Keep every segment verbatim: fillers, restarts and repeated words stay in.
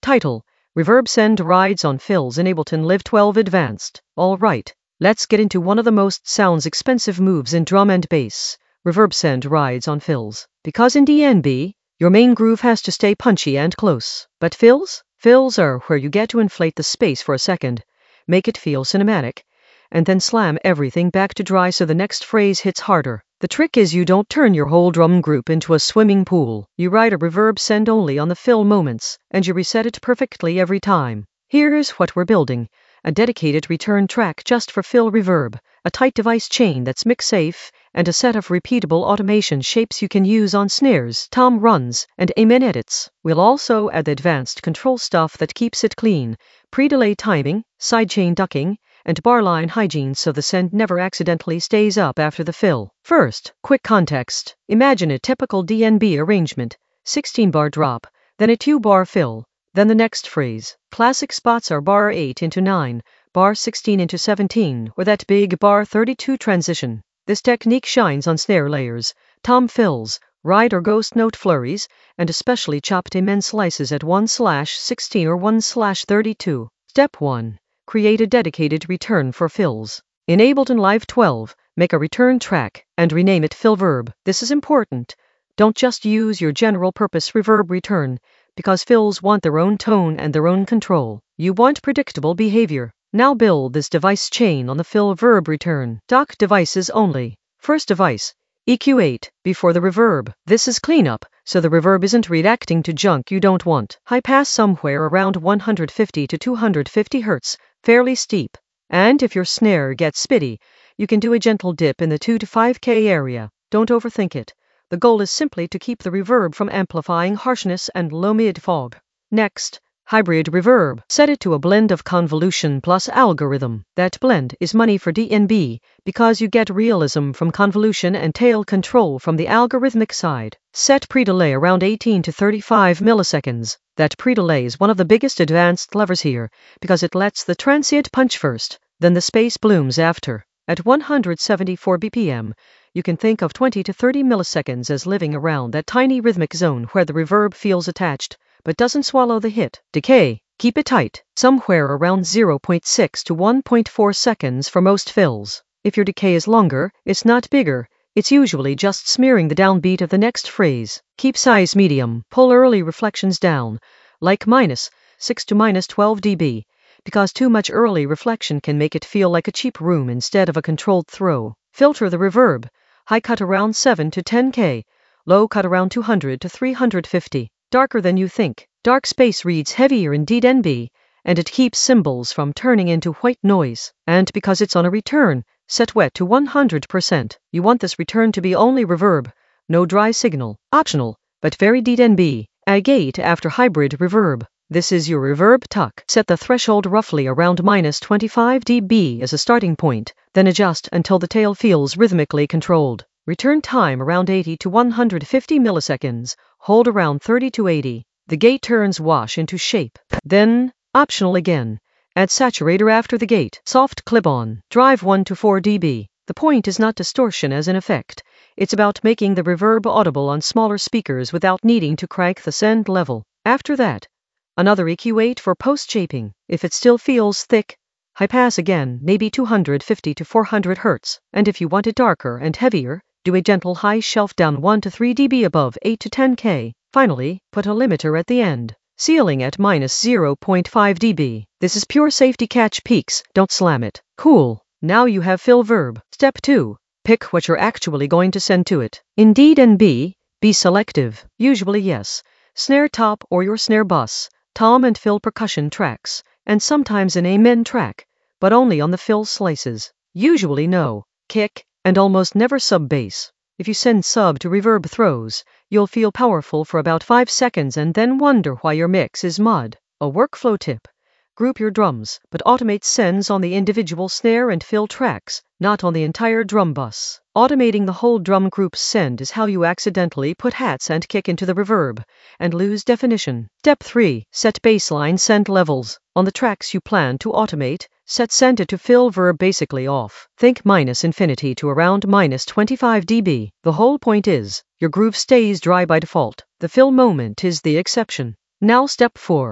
Title: Reverb Send Rides on Fills in Ableton Live twelve Advanced. Alright, let's get into one of the most sounds expensive moves in drum and bass. Reverb Send Rides on Fills. Because in D N B, your main groove has to stay punchy and close. But fills? Fills are where you get to inflate the space for a second, make it feel cinematic, and then slam everything back to dry so the next phrase hits harder. The trick is you don't turn your whole drum group into a swimming pool. You ride a reverb send only on the fill moments, and you reset it perfectly every time. Here's what we're building: a dedicated return track just for fill reverb, a tight device chain that's mix safe, and a set of repeatable automation shapes you can use on snares, tom runs, and amen edits. We'll also add the advanced control stuff that keeps it clean: pre-delay timing, sidechain ducking, and barline hygiene so the send never accidentally stays up after the fill. First, quick context. Imagine a typical D N B arrangement: sixteen bar drop, then a two bar fill, then the next phrase. Classic spots are bar eight into nine, bar sixteen into seventeen, or that big bar thirty-two transition. This technique shines on snare layers, tom fills, ride or ghost note flurries, and especially chopped amen slices at one slash sixteen or one slash thirty-two. Step one. Create a dedicated return for fills. In Ableton Live twelve, make a return track and rename it FillVerb. This is important. Don't just use your general purpose reverb return, because fills want their own tone and their own control. You want predictable behavior. Now build this device chain on the FillVerb return. Dock devices only. First device, E Q eight, before the reverb. This is cleanup, so the reverb isn't reacting to junk you don't want. High pass somewhere around one hundred fifty to two hundred fifty hertz, fairly steep. And if your snare gets spitty, you can do a gentle dip in the two to five K area. Don't overthink it. The goal is simply to keep the reverb from amplifying harshness and low mid fog. Next, hybrid reverb. Set it to a blend of convolution plus algorithm. That blend is money for D N B because you get realism from convolution and tail control from the algorithmic side. Set pre-delay around eighteen to thirty-five milliseconds. That pre-delay is one of the biggest advanced levers here because it lets the transient punch first, then the space blooms after. At one hundred seventy-four B P M, you can think of twenty to thirty milliseconds as living around that tiny rhythmic zone where the reverb feels attached, but doesn't swallow the hit. Decay, keep it tight, somewhere around zero point six to one point four seconds for most fills. If your decay is longer, it's not bigger, it's usually just smearing the downbeat of the next phrase. Keep size medium, pull early reflections down, like minus six to minus twelve decibels, because too much early reflection can make it feel like a cheap room instead of a controlled throw. Filter the reverb, high cut around seven to ten K, low cut around two hundred to three hundred fifty. Darker than you think. Dark space reads heavier in D N B, and it keeps cymbals from turning into white noise. And because it's on a return, set wet to one hundred percent. You want this return to be only reverb, no dry signal. Optional, but very D N B. A gate after hybrid reverb. This is your reverb tuck. Set the threshold roughly around minus twenty-five decibels as a starting point, then adjust until the tail feels rhythmically controlled. Return time around eighty to one hundred fifty milliseconds, hold around thirty to eighty. The gate turns wash into shape. Then, optional again, add saturator after the gate. Soft clip-on, drive one to four decibels. The point is not distortion as an effect. It's about making the reverb audible on smaller speakers without needing to crank the send level. After that, another E Q eight for post-shaping. If it still feels thick, high pass again, maybe two hundred fifty to four hundred hertz. And if you want it darker and heavier, do a gentle high shelf down one to three decibels above eight to ten K. Finally, put a limiter at the end, ceiling at minus zero point five decibels. This is pure safety catch peaks, don't slam it. Cool. Now you have FillVerb. Step two. Pick what you're actually going to send to it. In D N B, be selective. Usually yes, snare top or your snare bus, tom and fill percussion tracks, and sometimes an amen track, but only on the fill slices. Usually no, kick, and almost never sub bass. If you send sub to reverb throws, you'll feel powerful for about five seconds and then wonder why your mix is mud. A workflow tip: group your drums, but automate sends on the individual snare and fill tracks, not on the entire drum bus. Automating the whole drum group's send is how you accidentally put hats and kick into the reverb, and lose definition. Step three. Set baseline send levels. On the tracks you plan to automate, set send it to FillVerb basically off. Think minus infinity to around minus twenty-five decibels. The whole point is, your groove stays dry by default. The fill moment is the exception. Now step four.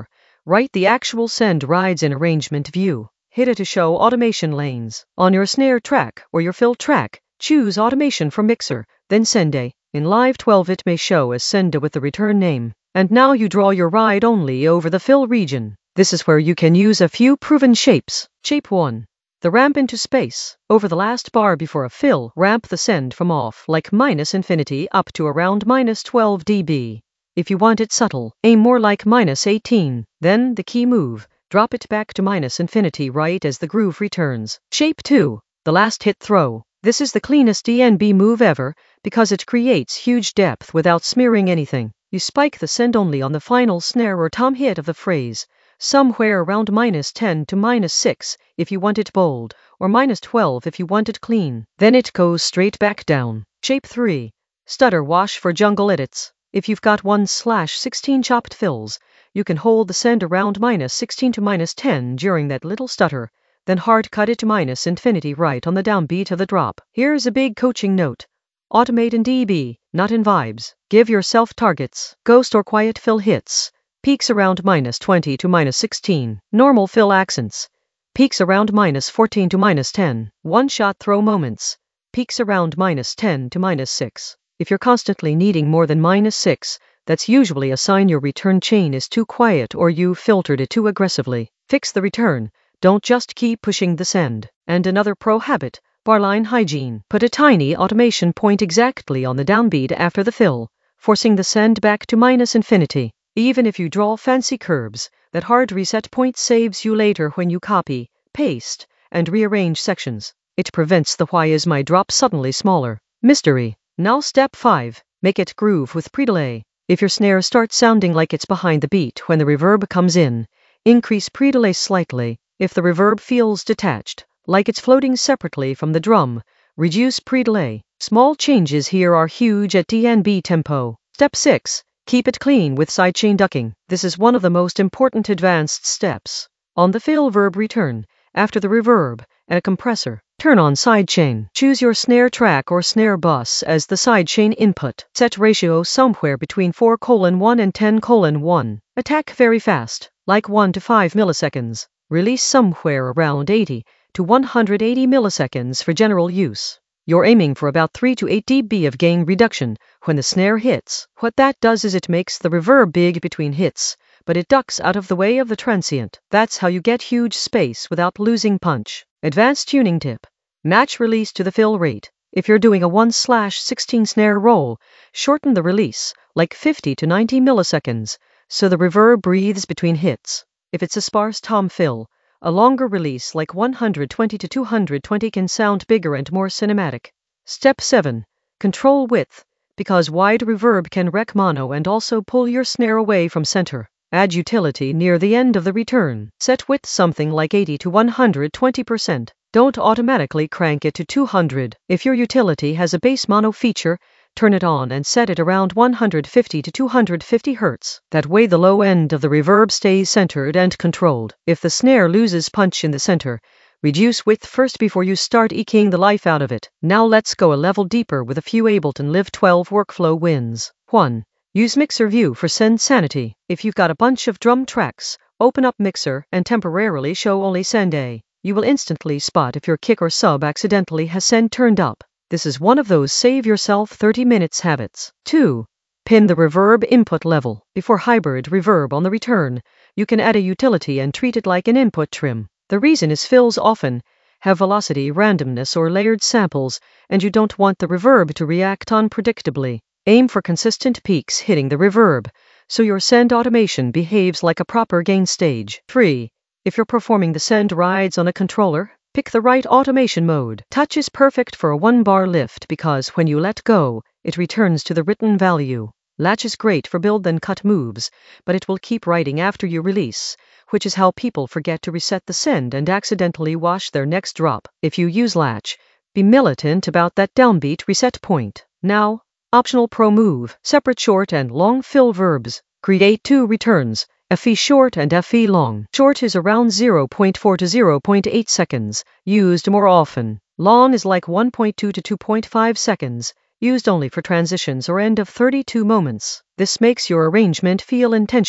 Write the actual send rides in arrangement view. Hit it to show automation lanes. On your snare track or your fill track, choose automation from mixer, then send a. In Live twelve it may show as send a with the return name. And now you draw your ride only over the fill region. This is where you can use a few proven shapes. Shape one. The ramp into space. Over the last bar before a fill, ramp the send from off like minus infinity up to around minus twelve decibels. If you want it subtle, aim more like minus eighteen. Then, the key move, drop it back to minus infinity right as the groove returns. Shape two. The last hit throw. This is the cleanest D N B move ever because it creates huge depth without smearing anything. You spike the send only on the final snare or tom hit of the phrase, somewhere around minus ten to minus six if you want it bold, or minus twelve if you want it clean. Then it goes straight back down. Shape three. Stutter wash for jungle edits. If you've got one slash sixteen chopped fills, you can hold the send around minus sixteen to minus ten during that little stutter, then hard cut it to minus infinity right on the downbeat of the drop. Here's a big coaching note. Automate in D B, not in vibes. Give yourself targets. Ghost or quiet fill hits. Peaks around minus twenty to minus sixteen. Normal fill accents. Peaks around minus fourteen to minus ten. One-shot throw moments. Peaks around minus ten to minus six. If you're constantly needing more than minus six, that's usually a sign your return chain is too quiet or you filtered it too aggressively. Fix the return. Don't just keep pushing the send. And another pro habit, barline hygiene. Put a tiny automation point exactly on the downbeat after the fill, forcing the send back to minus infinity. Even if you draw fancy curves, that hard reset point saves you later when you copy, paste, and rearrange sections. It prevents the why is my drop suddenly smaller mystery. Now step five. Make it groove with pre-delay. If your snare starts sounding like it's behind the beat when the reverb comes in, increase pre-delay slightly. If the reverb feels detached, like it's floating separately from the drum, reduce pre-delay. Small changes here are huge at D N B tempo. Step six. Keep it clean with sidechain ducking. This is one of the most important advanced steps. On the fill verb return, after the reverb, and a compressor, turn on sidechain. Choose your snare track or snare bus as the sidechain input. Set ratio somewhere between four colon one and ten colon one. Attack very fast, like one to five milliseconds. Release somewhere around eighty to one hundred eighty milliseconds for general use. You're aiming for about three to eight decibels of gain reduction when the snare hits. What that does is it makes the reverb big between hits, but it ducks out of the way of the transient. That's how you get huge space without losing punch. Advanced tuning tip. Match release to the fill rate. If you're doing a one slash sixteen snare roll, shorten the release, like fifty to ninety milliseconds, so the reverb breathes between hits. If it's a sparse tom fill, a longer release like one hundred twenty to two hundred twenty can sound bigger and more cinematic. Step seven. Control width, because wide reverb can wreck mono and also pull your snare away from center. Add utility near the end of the return. Set width something like eighty to one hundred twenty percent. Don't automatically crank it to two hundred. If your utility has a bass mono feature, turn it on and set it around one hundred fifty to two hundred fifty hertz. That way the low end of the reverb stays centered and controlled. If the snare loses punch in the center, reduce width first before you start eking the life out of it. Now let's go a level deeper with a few Ableton Live twelve workflow wins. one. Use Mixer View for send sanity. If you've got a bunch of drum tracks, open up Mixer and temporarily show only send A. You will instantly spot if your kick or sub accidentally has send turned up. This is one of those save yourself thirty minutes habits. two. Pin the reverb input level. Before hybrid reverb on the return, you can add a utility and treat it like an input trim. The reason is fills often have velocity, randomness, or layered samples, and you don't want the reverb to react unpredictably. Aim for consistent peaks hitting the reverb, so your send automation behaves like a proper gain stage. three. If you're performing the send rides on a controller, pick the right automation mode. Touch is perfect for a one-bar lift because when you let go, it returns to the written value. Latch is great for build then cut moves, but it will keep writing after you release, which is how people forget to reset the send and accidentally wash their next drop. If you use latch, be militant about that downbeat reset point. Now, optional pro move, separate short and long fill verbs. Create two returns, F E short and F E long. Short is around zero point four to zero point eight seconds, used more often. Long is like one point two to two point five seconds, used only for transitions or end of thirty-two moments. This makes your arrangement feel intentional,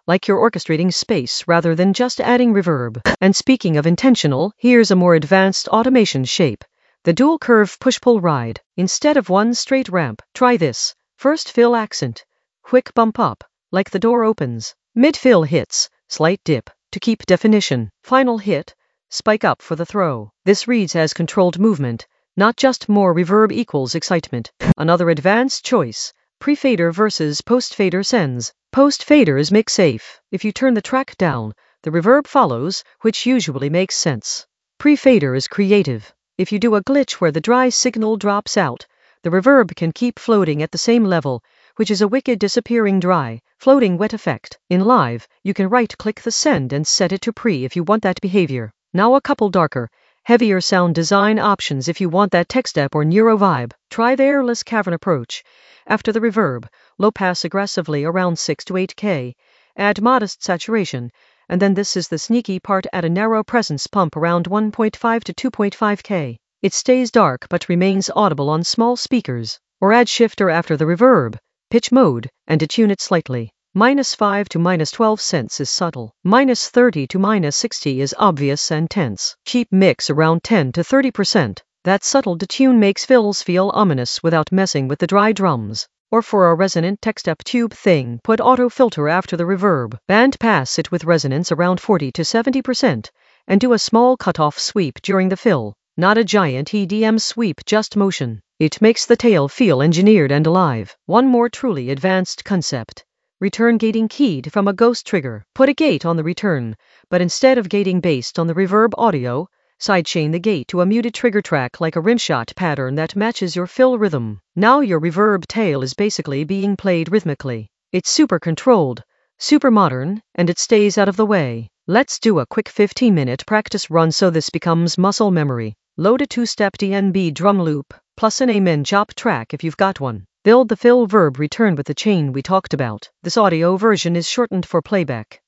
like you're orchestrating space rather than just adding reverb. And speaking of intentional, here's a more advanced automation shape. The dual curve push-pull ride. Instead of one straight ramp, try this. First fill accent. Quick bump up, like the door opens. Mid-fill hits, slight dip, to keep definition. Final hit, spike up for the throw. This reads as controlled movement, not just more reverb equals excitement. Another advanced choice. Pre-fader versus post-fader sends. Post-fader is mix safe. If you turn the track down, the reverb follows, which usually makes sense. Pre-fader is creative. If you do a glitch where the dry signal drops out, the reverb can keep floating at the same level, which is a wicked disappearing dry, floating wet effect. In live, you can right-click the send and set it to pre if you want that behavior. Now a couple darker, heavier sound design options if you want that tech step or neuro vibe. Try the airless cavern approach. After the reverb, low pass aggressively around six to eight K, add modest saturation, and then this is the sneaky part, add a narrow presence pump around one point five to two point five K. It stays dark but remains audible on small speakers. Or add shifter after the reverb, pitch mode, and detune it slightly. Minus five to minus twelve cents is subtle. Minus thirty to minus sixty is obvious and tense. Keep mix around ten to thirty percent. That subtle detune makes fills feel ominous without messing with the dry drums. Or for a resonant tech step tube thing, put auto filter after the reverb. Band pass it with resonance around forty to seventy percent, and do a small cutoff sweep during the fill. Not a giant E D M sweep, just motion. It makes the tail feel engineered and alive. One more truly advanced concept. Return gating keyed from a ghost trigger. Put a gate on the return, but instead of gating based on the reverb audio, sidechain the gate to a muted trigger track like a rimshot pattern that matches your fill rhythm. Now your reverb tail is basically being played rhythmically. It's super controlled, super modern, and it stays out of the way. Let's do a quick fifteen minute practice run so this becomes muscle memory. Load a two-step D N B drum loop, plus an amen chop track if you've got one. Build the fill verb return with the chain we talked about. This audio version is shortened for playback.